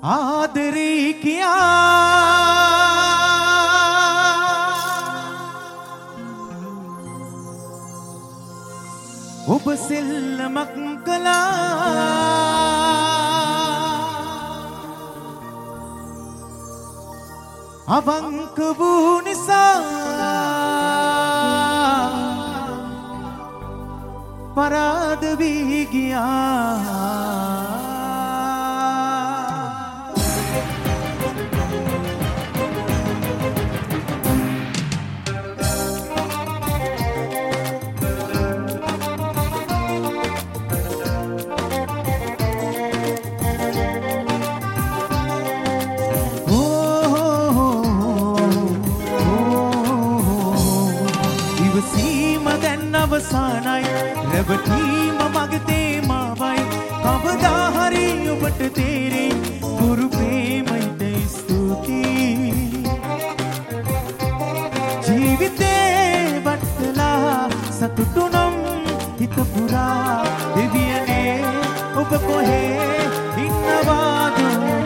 ආදරේ කියා ඔබ සෙල්ලමක් කළා අවංක වූ නිසා පරාද වී ගියා අවසානයි රැවටීම මගේ තේමාවයි කවදා හරි ඔබට තේරෙයි ගුරු ප්‍රේමයිද ස්තුතියි ජීවිතේ වටලා සතුටු නම් හිත පුරා දෙවියනේ ඔබ කොහේ ඉන්නවාද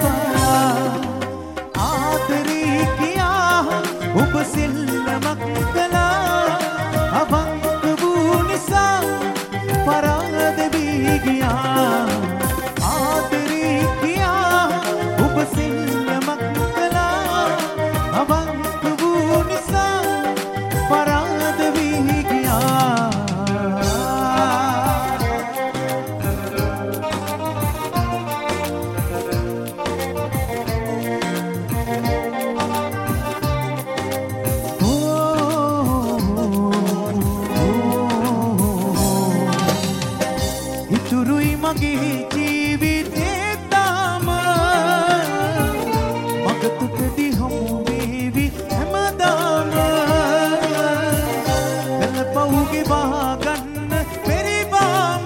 ආදරේ කියා ඔබ සෙල්ලමක් කළා අවංක पराद भी गया आदरी किया उब सिलमक कला अवंक वो निसा पराद भी गया මගේ ජීවිතේ තාම මගතුකදී හමු වේවි හැමදාම එළපවුගේ වහගන්න පෙරිබාම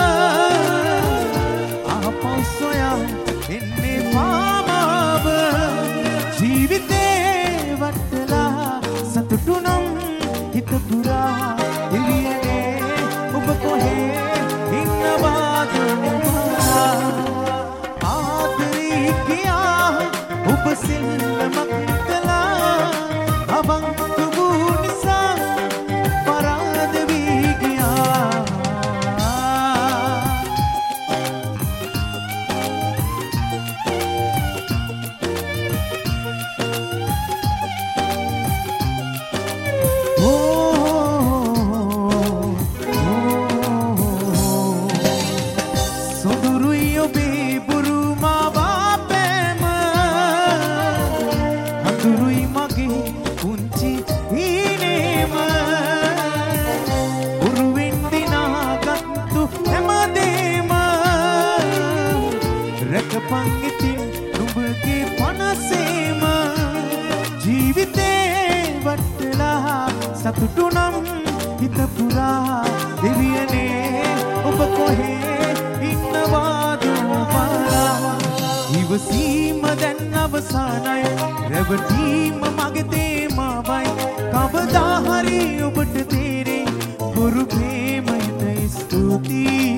ආපහු සොයා එන්නේ මාමාව ජීවිතේ වටලා සතුටු නම් හිත පුරා එළියනේ ඔබ කොහේ ඉන්නවාද ආදරේ කියා ඔබ සෙල්ලමක් කළා අවංක වූ නිසා පරාද වී ගියා පංගිතින් නුඹගේ පනසේම ජීවිතේ වටලා සතුටු නම් හිත පුරා දෙවියනේ ඔබ කොහේ ඉන්නවාද පරා ඉවසීම දැන් අවසානයි රැවටීම මගේ තේමාවයි කවදා හරි ඔබට තේරෙයි ගුරු ප්‍රේමයිද ස්තුතියි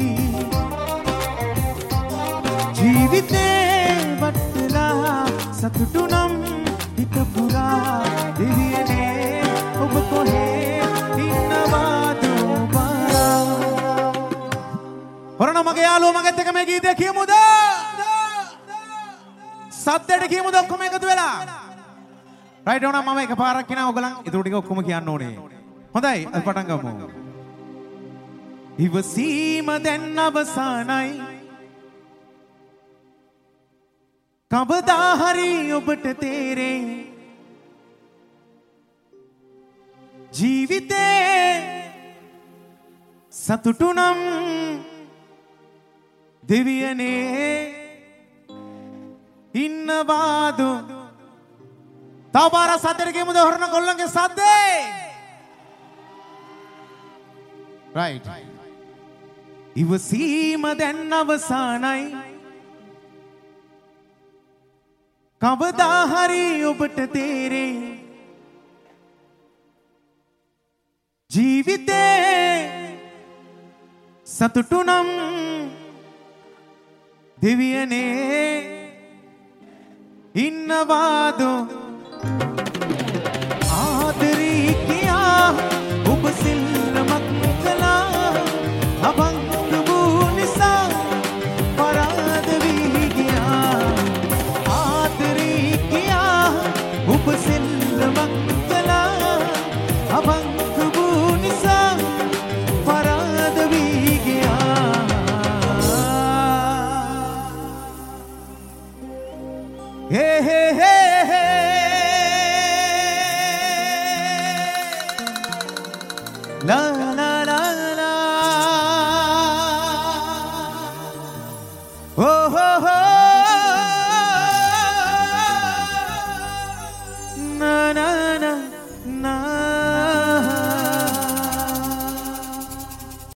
ජීවිතේ වටලා සතුටු නම් හිත පුරා දෙවියනේ ඔබ කොහේ ඉන්නවාද හොරන මගේ යාළුවෝ මගෙත් එක්ක මේ ගීතය කියමුද සද්දෙට කියමුද ඔක්කොම එකතු වෙලා රයිට් ඕනම් මම එකපාරක් කියනවා ඔයගලන් ඊටු ටික ඔක්කොම කියන්න ඕනේ හොඳයි අපි පටන් ගමු ඉවසීම දැන් අවසానයි කවදා හරි ඔබට තේරෙයි ජීවිතේ සතුටු නම් දෙවියනේ ඉන්නවාද තව පාර සද්දෙට කියමුද හොරන කොල්ලන්ගේ සද්දේ රයිට් ඉවසීම දැන් අවසానයි කවදා හරි ඔබට තේරෙයි ජීවිතේ සතුටු නම් දෙවියනේ ඉන්නවාද ආදරී කියා ඔබ සිල්ලමක් කළා අබංග වූ නිසා පරාද වී ගියා ආදරී කියා ඔබ සිල්ලමක් කළා අබංග වූ නිසා පරාද වී ගියා Hey, hey.